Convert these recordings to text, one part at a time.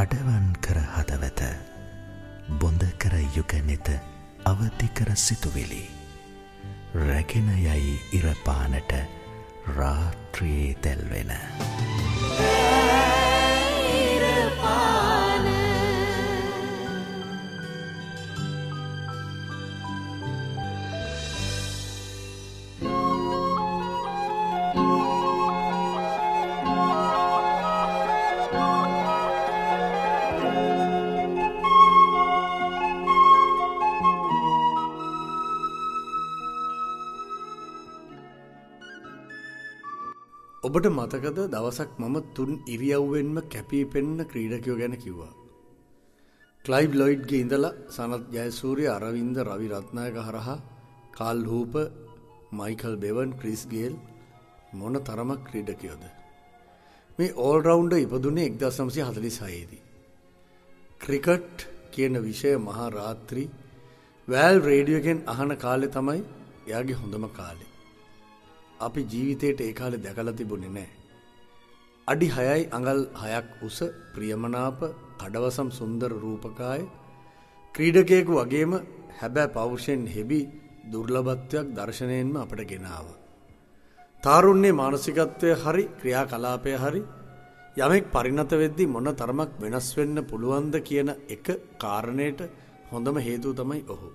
අඩවන් කර හදවත බොඳ කර යුගනෙත අවදි කර සිතුවිලි රැගෙන යයි ඉරපානට රාත්‍රියේ තෙල්වෙන ඔබට මතකද දවසක් මම 3 ඉරියව්වෙන්ම කැපී පෙනෙන ක්‍රීඩකයෝ ගැන කිව්වා. ක්ලයිව් ලොයිඩ්ගේ ඉඳලා සනත් ජයසූරිය, අරවින්ද රවි රත්නායක හරහා කාල් හූපර්, මයිකල් බෙවන්, ක්‍රිස් ගේල් මොන තරමක් ක්‍රීඩකයෝද. මේ ඕල් රවුන්ඩර් ඉපදුනේ 1946 දී. ක්‍රිකට් කියන විෂය මහා රාත්‍රී වැල් රේඩියෝ එකෙන් අහන කාලේ තමයි එයාගේ හොඳම කාලේ. අපි ජීවිතේට ඒ කාලේ දැකලා තිබුණේ නැහැ. අඩි 6යි අඟල් 6ක් උස ප්‍රියමනාප කඩවසම් සුන්දර රූපකාය ක්‍රීඩකයෙකු වගේම හැබෑ පෞරුෂයෙන් හෙබි දුර්ලභත්වයක් දර්ශනයෙන්ම අපට ගෙනාවා. තාරුණ්‍ය මානසිකත්වය හරි ක්‍රියාකලාපය හරි යමෙක් පරිණත වෙද්දී මොන තරමක් වෙනස් වෙන්න පුළුවන්ද කියන එක කාරණයට හොඳම හේතුව තමයි ඔහු.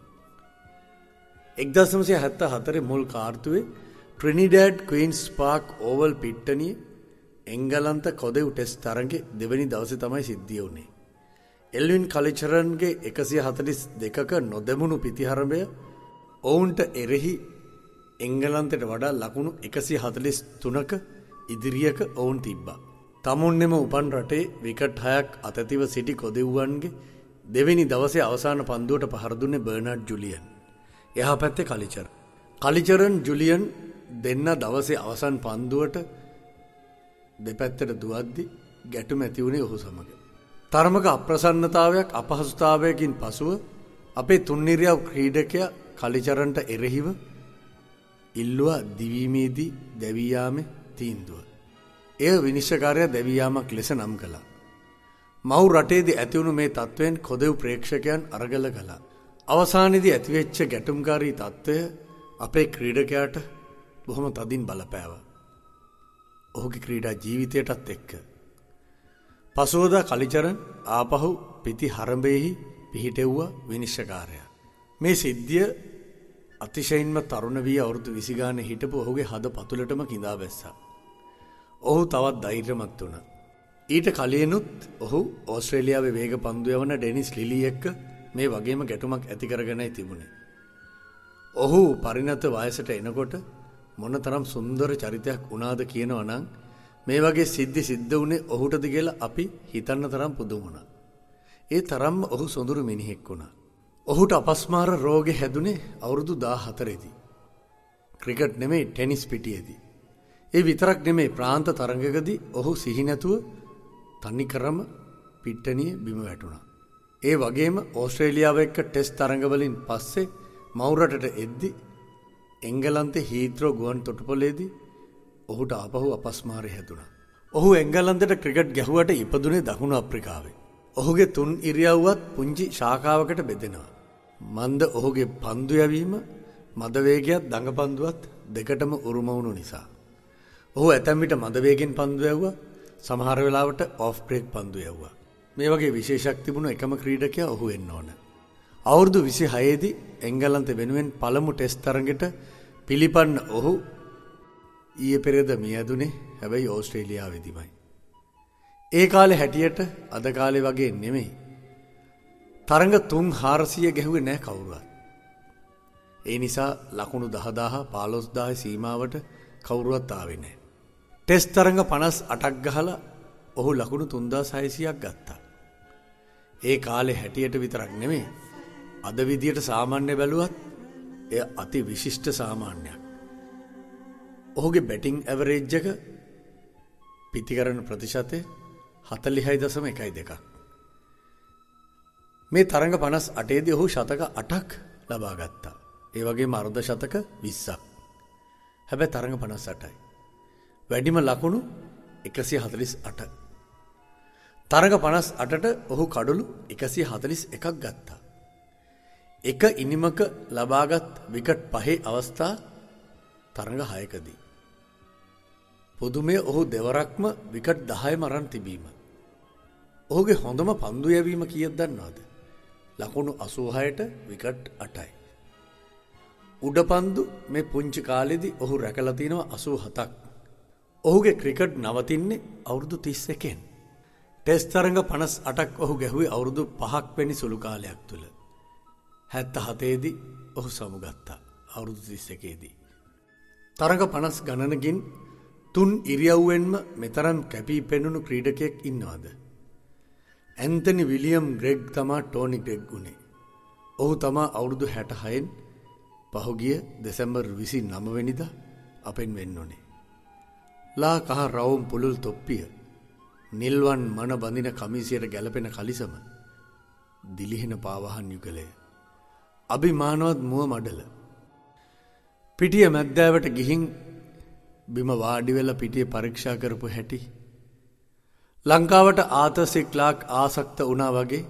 1974 මුල් කාර්තුවේ ට්‍රිනිඩාඩ් ක්වීන්ස් පාක් ඕවල් පිට්ටනිය එංගලන්ත කොදෙව් ටෙස්ට් තරඟේ දෙවැනි දවසේ තමයි සිද්ධිය වුණේ. එල්වින් කලිචරන්ගේ 142ක නොදැමුණු පිතිහරඹය ඔවුන්ට එරෙහි එංගලන්තයට වඩා ලකුණු 143ක ඉදිරියක ඔවුන් තිබ්බා. තමුන්නෙම උපන් රටේ විකට් 6ක් අතතිව සිටි කොදෙව්වන්ගේ දෙවැනි දවසේ අවසාන පන්දුවට පහර දුන්නේ බර්නාඩ් ජුලියන්. එහා පැත්තේ කලිචරන් ජුලියන් දෙන්න දවසේ අවසන් පන්දුවට දෙපැත්තට දුවද්දි ගැටුම ඇති වුණේ ඔහු සමග. තරමක අප්‍රසන්නතාවයක් අපහසුතාවයකින් පසුව අපේ තුන්නිරියව් ක්‍රීඩකයා කලිචරන්ට එරෙහිව ඉල්ලුවා දිවීමේදී දැවී යාමේ තීන්දුව. එය විනිශ්චයකාරයා දැවී යාමක් ලෙස නම් කළා. මව් රටේදී ඇතිවුණු මේ තත්ත්වයෙන් කොදෙව් ප්‍රේක්ෂකයන් අරගල කළා. අවසානයේදී ඇතිවෙච්ච ගැටුම්කාරී තත්ත්වය අපේ ක්‍රීඩකයාට බොහොම තදින් බලපෑවා. ඔහුගේ ක්‍රීඩා ජීවිතයටත් එක්ක. පසුවදා කලිචරන් ආපහු පිති හරඹෙහි පිහිටෙව්වා විනිශ්චයකාරයා. මේ සිද්ධිය අතිශයින්ම තරුණ වී අවුරුදු 20 ගානේ හිටපු ඔහුගේ හද පතුලටම கிඳා බැස්සා. ඔහු තවත් ධෛර්යමත් වුණා. ඊට කලිනුත් ඔහු ඕස්ට්‍රේලියාවේ වේග පන්දු යවන ඩෙනිස් ලිලි එක්ක මේ වගේම ගැටුමක් ඇති කරගෙනයි තිබුණේ. ඔහු පරිණත වයසට එනකොට මොනතරම් සුන්දර චරිතයක් වුණාද කියනවා නම් මේ වගේ සිද්ධි සිද්ධ වුණේ ඔහුටද කියලා අපි හිතන්න තරම් පුදුම වුණා. ඒ තරම්ම ඔහු සොඳුරු මිනිහෙක් වුණා. ඔහුට අපස්මාර රෝගේ හැදුනේ අවුරුදු 14 දී. ක්‍රිකට් නෙමෙයි ටෙනිස් පිටියේදී. ඒ විතරක් නෙමෙයි ප්‍රාන්ත තරඟකදී ඔහු සිහි නැතුව තනිකරම පිට්ටනියේ බිම වැටුණා. ඒ වගේම ඕස්ට්‍රේලියාව එක්ක ටෙස්ට් තරඟවලින් පස්සේ මවුරටට එද්දි එංගලන්තේ හීත්‍රෝ ගුවන් තොටුපළේදී ඔහුට ආපහු අපස්මාරය හැදුණා. ඔහු එංගලන්තයට ක්‍රිකට් ගැහුවට ඉපදුනේ දකුණු අප්‍රිකාවේ. ඔහුගේ 3 ඉරියව්වත් පුංචි ශාඛාවකට බෙදෙනවා. මන්ද ඔහුගේ පන්දු යැවීම මද වේගයත් දඟ පන්දුවත් දෙකටම උරුම වුණු නිසා. ඔහු ඇතැම් විට මද වේගෙන් පන්දු යැවුවා, සමහර වෙලාවට ඔෆ් බ්‍රේක් පන්දු යැවුවා. මේ වගේ විශේෂයක් තිබුණ එකම ක්‍රීඩකයා ඔහු වෙන්න ඕන. අවුරුදු 26 දී එංගලන්ත වෙනුවෙන් පළමු ටෙස්ට් තරඟෙට පිළිපන්න ඔහු ඊයේ පෙරේද මියදුනේ හැබැයි ඕස්ට්‍රේලියාවේදීමයි. ඒ කාලේ හැටියට අද කාලේ වගේ නෙමෙයි. තරඟ 3400 ගැහුවේ නැහැ කවුරුවත්. ඒ නිසා ලකුණු 10000 15000 සීමාවට කවුරුවත් ආවේ නැහැ. ටෙස්ට් තරඟ 58ක් ගහලා ඔහු ලකුණු 3600ක් ගත්තා. ඒ කාලේ හැටියට විතරක් නෙමෙයි. අද විදියට සාමාන්‍ය බැලුවත් එය අති විශිෂ්ට සාමාන්‍යයක්. ඔහුගේ බැටිං ඇවරේජ් එක පිතිකරන ප්‍රතිශතය 40.12. මේ තරඟ 58 දී ඔහු ශතක 8ක් ලබා ගත්තා. ඒ වගේම අර්ධ ශතක 20ක්. හැබැයි තරඟ 58යි. වැඩිම ලකුණු 148. තරඟ 58ට ඔහු කඩලු 141ක් ගත්තා. එක ඉනිමක ලබාගත් විකට් 5 අවස්ථා තරඟ 6කදී. පුදුමය ඔහු දෙවරක්ම විකට් 10ම අරන් තිබීම. ඔහුගේ හොඳම පන්දු යැවීම කීයද දන්නවද? ලකුණු 86ට විකට් 8යි. උඩපන්දු මේ පුංචි කාලෙදී ඔහු රැකලා තිනවා 87ක්. ඔහුගේ ක්‍රිකට් නවතින්නේ අවුරුදු 31න්. ටෙස්ට් තරඟ 58ක් ඔහු ගැහුවේ අවුරුදු 5ක් වැනි සුළු කාලයක් තුල. 77 දී ඔහු සමුගත්තා අවුරුදු 31 දී. තරඟ 50 ගණනකින් තුන් ඉරියව්වෙන්ම මෙතරම් කැපී පෙනුණු ක්‍රීඩකයෙක් ඉන්නවද? ඇන්තනි විලියම් ග්‍රෙග් තමා ටෝනි ග්‍රෙග් උනේ. ඔහු තමා අවුරුදු 66න් පහුගිය දෙසැම්බර් 29 වෙනිදා අපෙන් වෙන්න උනේ. ලා කහ රවුම් පුලුල් තොප්පිය, නිල්වන් මන බඳින කමිසියට ගැලපෙන කලිසම, දිලිහෙන පාවහන් යුගලය, අභිමානවත් මුව මඩල. පිටිය මැද්දෑවට ගිහින් බිම වාඩි වෙලා පිටිය පරීක්ෂා කරපු හැටි, ලංකාවට ආතර් සී ක්ලාක් ආසක්ත වුණා වගේ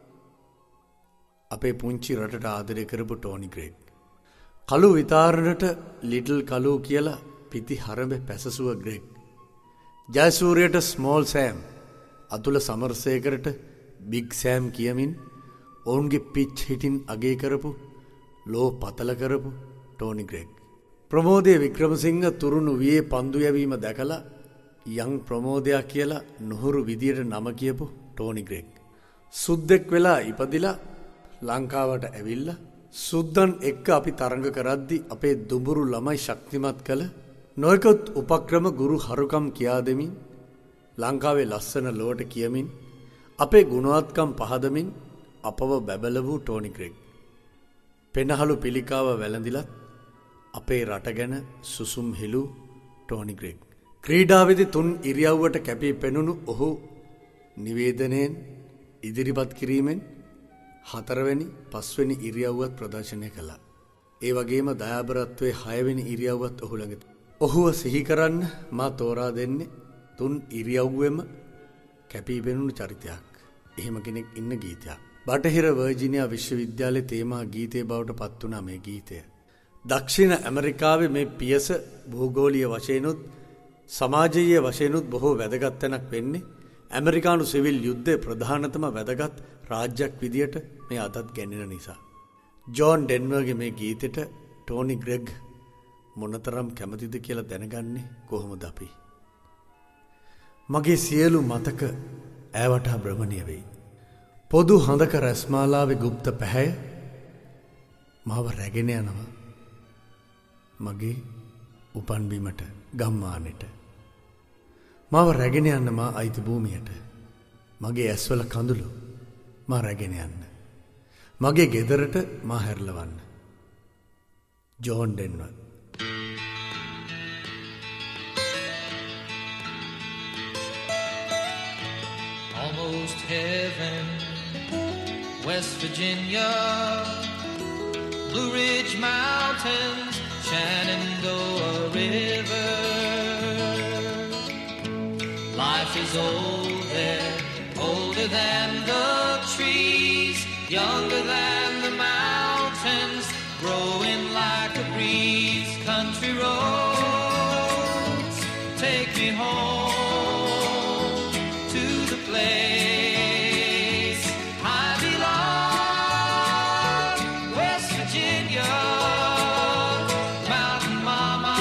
අපේ පුංචි රටට ආදරය කරපු ටෝනි ග්‍රෙග්. කළු විතාරණට ලිටල් කළු කියලා පිති හරඹ පැසසුව ග්‍රෙග්. ජයසූරියට ස්මෝල් සෑම්, අතුල සමරසේකරට බිග් සෑම් කියමින් ඔවුන්ගේ පිච් හිටින් අගේ කරපු, ලෝ පතල කරපු ටෝනි ග්‍රෙග්. ප්‍රමෝදය වික්‍රමසිංහ තුරුණු වියේ පන්දු යැවීම දැකලා යං ප්‍රමෝදයා කියලා නොහුරු විදියට නම කියපු ටෝනි ග්‍රෙග්. සුද්දෙක් වෙලා ඉපදිලා ලංකාවට ඇවිල්ලා සුද්දන් එක්ක අපි තරඟ කරද්දි අපේ දුඹුරු ළමයි ශක්තිමත් කළ නොයෙකුත් උපක්‍රම ගුරු හරුකම් කියා දෙමින්, ලංකාවේ ලස්සන ලොවට කියමින්, අපේ ගුණවත්කම් පහදමින් අපව බැබල වූ ටෝනි ග්‍රෙග්. පෙනහළු පිළිකාව වැළඳිලත් අපේ රට ගැන සුසුම් හෙළූ ටෝනි ග්‍රෙග්. ක්‍රීඩාවේදී තුන් ඉරියව්වට කැපී පෙනුණු ඔහු නිවේදනයෙන් ඉදිරිපත් කිරීමෙන් 4 වෙනි 5 වෙනි ඉරියව්වත් ප්‍රදර්ශනය කළා. ඒ වගේම දයාබරත්වයේ 6 වෙනි ඉරියව්වත් ඔහු ළඟ. ඔහුව සිහි කරන්න මා තෝරා දෙන්නේ තුන් ඉරියව්වෙම කැපී පෙනුණු චරිතයක්. එහෙම කෙනෙක් ඉන්න ගීතයක්. බටහිර වර්ජිනියා විශ්වවිද්‍යාලයේ තේමා ගීතය බවට පත් වුණා මේ ගීතය. දක්ෂිණ ඇමරිකාවේ මේ පියස භූගෝලීය වශයෙන්ුත් සමාජීය වශයෙන්ුත් බොහෝ වැදගත් තැනක් වෙන්නේ ඇමරිකානු සිවිල් යුද්ධයේ ප්‍රධානතම වැදගත් රාජ්‍යයක් විදියට මේ අදත් ගැනෙන නිසා. ජෝන් ඩෙන්වර්ගේ මේ ගීතෙට ටෝනි ග්‍රෙග් මොනතරම් කැමතිද කියලා දැනගන්නේ කොහොමද අපි? මගේ සියලු මතක ඈවට භ්‍රමණීය වෙයි. පොදු හඳක රැස්මාලාවේ গুপ্ত පැහැය මාව රැගෙන යනවා මගේ උපන් බිමට, ගම්මානෙට. මාව රැගෙන යන්න මා අයිති භූමියට. මගේ ඇස්වල කඳුළු මා රැගෙන යන්න. මගේ ගෙදරට මා හැරලවන්න. John Denver. Almost heaven, West Virginia, Blue Ridge Mountains, Shenandoah River. Life is old there, older than the trees, younger than the mountains, growing like a breeze. Country roads, take me home to the place I belong. West Virginia, mountain mama,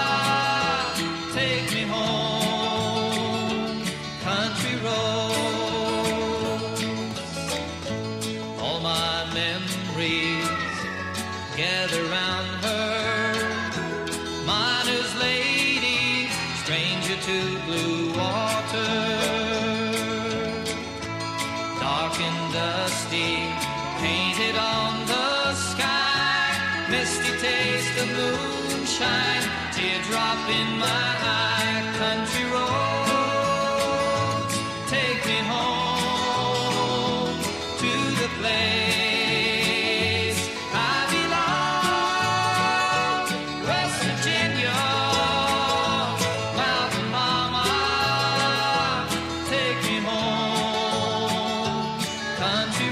take me home. Country roads, all my memories gather round her. Miner's lady, stranger to blue water, dark and dusty, painted on the sky, misty taste of moonshine, teardrop in my eye. Country roads, take me home to the place I belong. West Virginia, mountain mama, take me home. country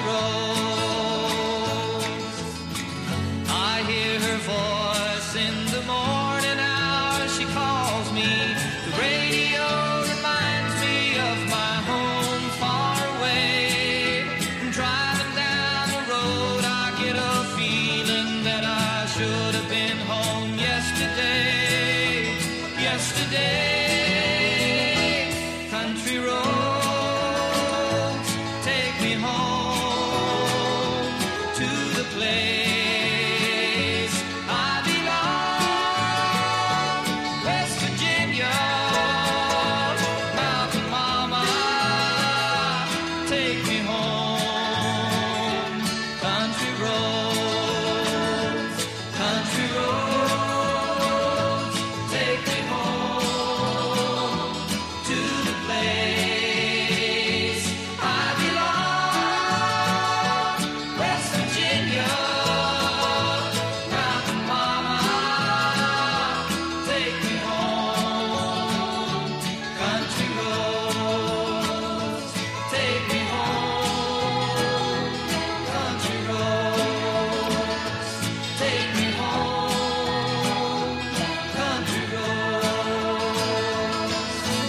roads. I hear her voice in the morning hours. She calls me. The radio reminds me of my home far away. And driving down the road, I get a feeling that I should have been home yesterday. Yesterday. Country roads, take me home to the place I belong. West Virginia, Mountain Mama, take me home. Country roads, country roads, take me home to the place I belong. West Virginia, Mountain Mama, take me home. Country roads, take me home. Country roads, take me home. Country roads.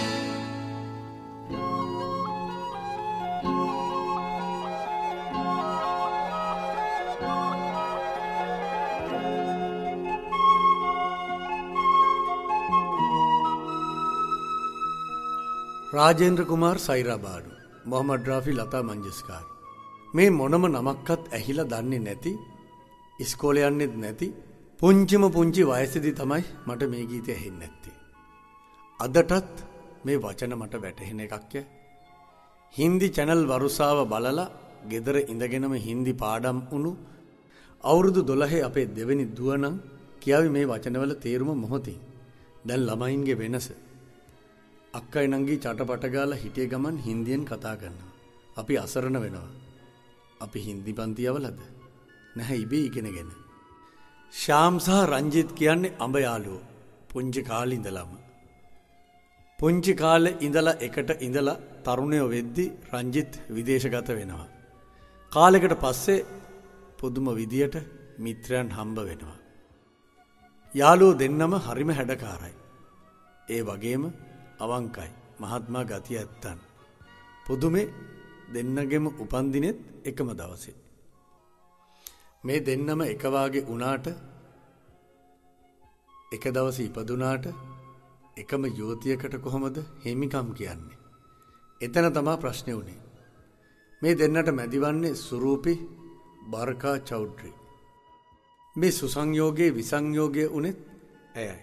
Rajendra Kumar Saira Banu Mohammed Rafi Lata Mangeshkar මේ මොනම නමක්වත් ඇහිලා දන්නේ නැති ඉස්කෝලේ යන්නෙත් නැති පුංචිම පුංචි වයසේදී තමයි මට මේ ගීතය ඇහෙන්නේ නැත්තේ. අදටත් මේ වචන මට වැටහෙන එකක් ය. හින්දි channel වරුසාව බලලා ගෙදර ඉඳගෙනම හින්දි පාඩම් වුණු අවුරුදු 12 අපේ දෙවෙනි දුව නම් කියාවි මේ වචනවල තේරුම මොහොතින්. දැන් ළමයින්ගේ වෙනස. අක්කයි නංගි චටපට ගාලා හිටිය ගමන් හින්දියෙන් කතා කරනවා. අපි අසරණ වෙනවා. අපි හින්දි පන්ති යවලද? නැහැ ඉබේ ඉගෙනගෙන. ශාම් සහ රංජිත් කියන්නේ අඹ යාළුවෝ. පුංචි කාලේ ඉඳලම. පුංචි කාලේ ඉඳලා එකට ඉඳලා තරුණයෝ වෙද්දි රංජිත් විදේශගත වෙනවා. කාලයකට පස්සේ පුදුම විදියට මිත්‍රයන් හම්බ වෙනවා. යාළුවෝ දෙන්නම හරිම හැඩකාරයි. ඒ වගේම අවංකයි. මහත්මා ගතිය ඇත්තන්. පුදුමේ දෙන්නගෙම උපන්දිනෙත් එකම දවසේ. මේ දෙන්නම එක වාගේ වුණාට එක දවසේ ඉපදුනාට එකම යුවතියකට කොහොමද හිමිකම් කියන්නේ? එතන තමයි ප්‍රශ්නේ උනේ. මේ දෙන්නට මැදිවන්නේ සුරූපි බර්කා චෞධරි. මේ සුසංයෝගයේ විසංයෝගයේ උනේත් ඇයයි.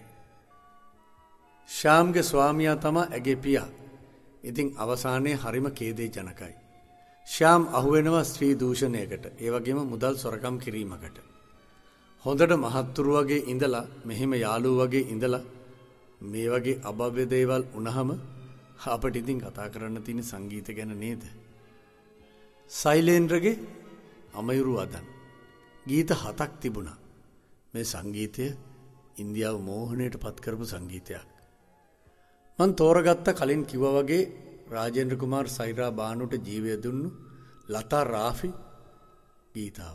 ශාම්ගේ ස්වාමියා තමයි ඇගේ පියා. ඉතින් අවසානයේ හරිම ඛේදජනකයි. ශාම් අහුවෙනවා ස්ත්‍රී දූෂණයකට, ඒ වගේම මුදල් සොරකම් කිරීමකට. හොඳට මහත්තුරු වගේ ඉඳලා මෙහෙම යාළුවෝ වගේ ඉඳලා මේ වගේ අභව්‍ය දේවල් වුණාම අපිට ඉතින් කතා කරන්න තියෙන සංගීත ගැන නේද? සයිලේන්ද්‍රගේ අමයුරු වදන් ගීත 7ක් තිබුණා. මේ සංගීතය ඉන්දියාව මෝහණයට පත් කරපු සංගීතයක්. මං තෝරගත්ත කලින් කිව්වා වගේ රාජේන්ද්‍ර කුමාර් සයිරාබානුට ජීවය දුන්නු ලතා රාෆි ගීතාව.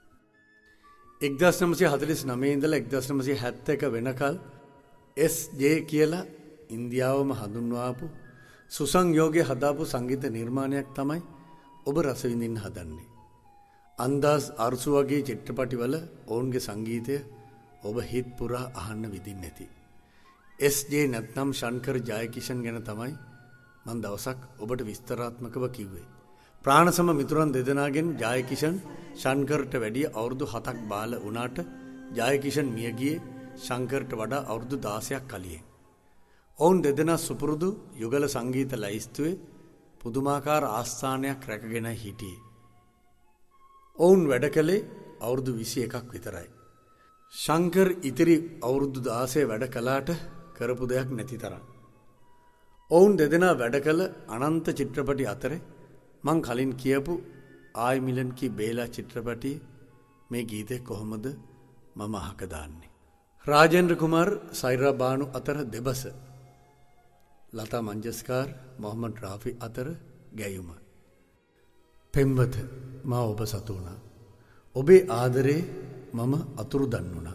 1949 ඉඳලා 1971 වෙනකල් එස්.ජේ කියලා ඉන්දියාවම හඳුන්වාපු සුසංයෝගයේ හදාපු සංගීත නිර්මාණයක් තමයි ඔබ රස විඳින්න හදන්නේ. අන්දාස් අර්සු වගේ චිත්‍රපටිවල ඔවුන්ගේ සංගීතය ඔබ හිත් පුරා අහන්න විදින්නේ නැති. එස්.ජේ නැත්නම් ශන්කර් ජයකිෂන් ගැන තමයි මම දවසක් ඔබට විස්තරාත්මකව කිව්වේ. ප්‍රාණසම මිතුරන් දෙදෙනාගෙන් ජයකිෂන් ශන්කර්ට වැඩිය අවුරුදු 7ක් බාල වුණාට ජයකිෂන් මිය ගියේ ශන්කර්ට වඩා අවුරුදු 16ක් කලින්. ඔවුන් දෙදෙනා සුපුරුදු යුගල සංගීත ලයිස්තුවේ පුදුමාකාර ආස්ථානයක් රැකගෙනයි හිටියේ. ඔවුන් වැඩ කළේ අවුරුදු 21ක් විතරයි. ශංකර් ඉතිරි අවුරුදු 16 වැඩ කළාට කරපු දෙයක් නැති තරම්. ඔවුන් දෙදෙනා වැඩ කළ අනන්ත චිත්‍රපටි අතරේ මං කලින් කියපු ආයි මිලන් කී බේලා චිත්‍රපටියේ මේ ගීතේ කොහොමද මම අහක දාන්නේ? රාජේන්ද්‍ර කුමාර් සයිරාබානු අතර දෙබස, ලතා මංජස්කාර් මොහමඩ් රාෆි අතර ගැයුම. පෙම්වත මා ඔබ සතු වුණා. ඔබේ ආදරේ මම අතුරු දන්නුණා.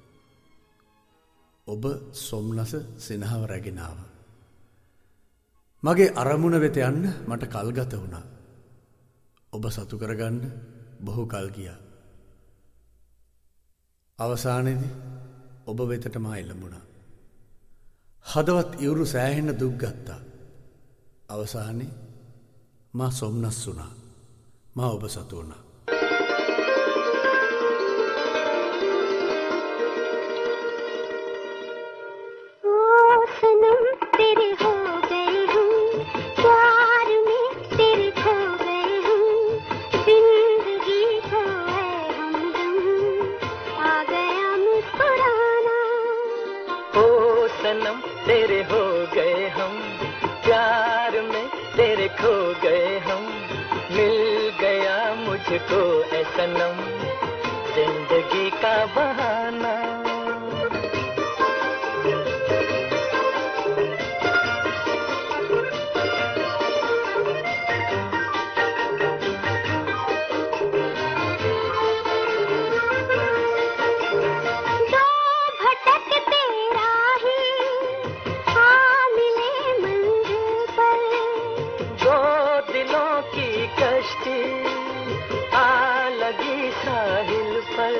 ඔබ සොම්නස සිනහව රැගෙන ආවා. මගේ අරමුණ වෙත යන්න මට කල් ගත වුණා. ඔබ සතු කරගන්න බොහෝ කල් ගියා. අවසානයේදී ඔබ වෙතට මා එළඹුණා. හදවත් ඉවුරු සෑහෙන දුක් ගත්තා. අවසානයේ මා සොම්නස් වුණා. මා ඔබ සතු වුණා. सनम तेरे हो गए हम प्यार में तेरे खो गए हम मिल गया मुझको ऐ सनम जिंदगी का बहाना आ लगी साहिल पर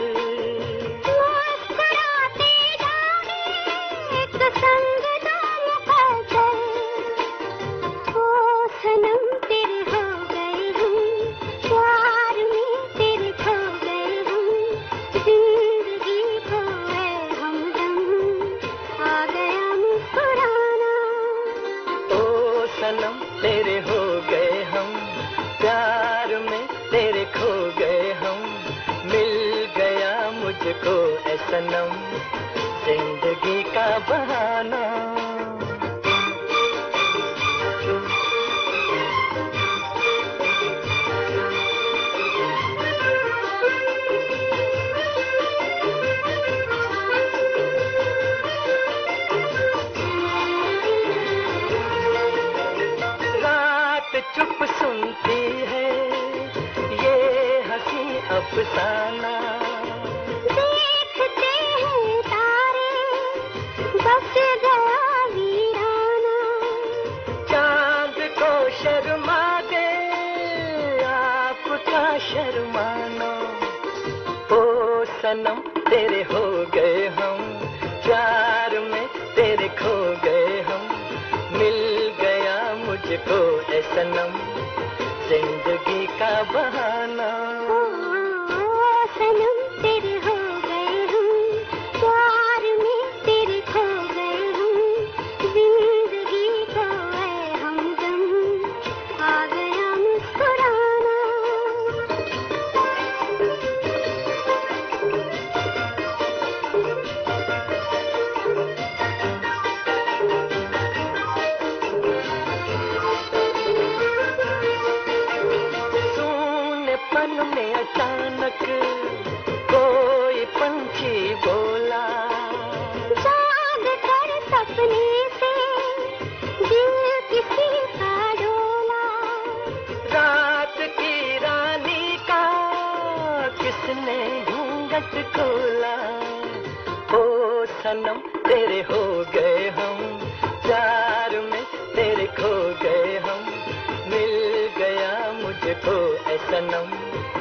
मुस्कुराते जाने एक संग दाम पाकर ओ सनम तेरे हो गए हम प्यार में तेरे खो गए हम जिंदगी को है हमदम आ गया मुस्कुराना ओ सनम तेरे हो गए हम प्यार में तेरे खो गए हम मिल गया मुझको ऐ सनम जिंदगी का बहाना रात चुप सुनती है ये हंसी अफसाना देखते हैं तारे बस गया वीराना चांद को शर्मा दे आपका शर्माना ओ सनम तेरे हो गए हम प्यार में तेरे खो गए हम मिल गया मुझको ऐ सनम जिंदगी का बहाना सनम तेरे हो गए हम प्यार में तेरे खो गए हम जिंदगी को है हमदम आ गया मुस्कुराना मन में अचानक कोई पंछी बोला जाग कर सपने से दिल किसी का डोला रात की रानी का किसने घूंघट खोला ओ सनम तेरे हो गए हम प्यार में तेरे खो गए हम मिल गया मुझको ऐ सनम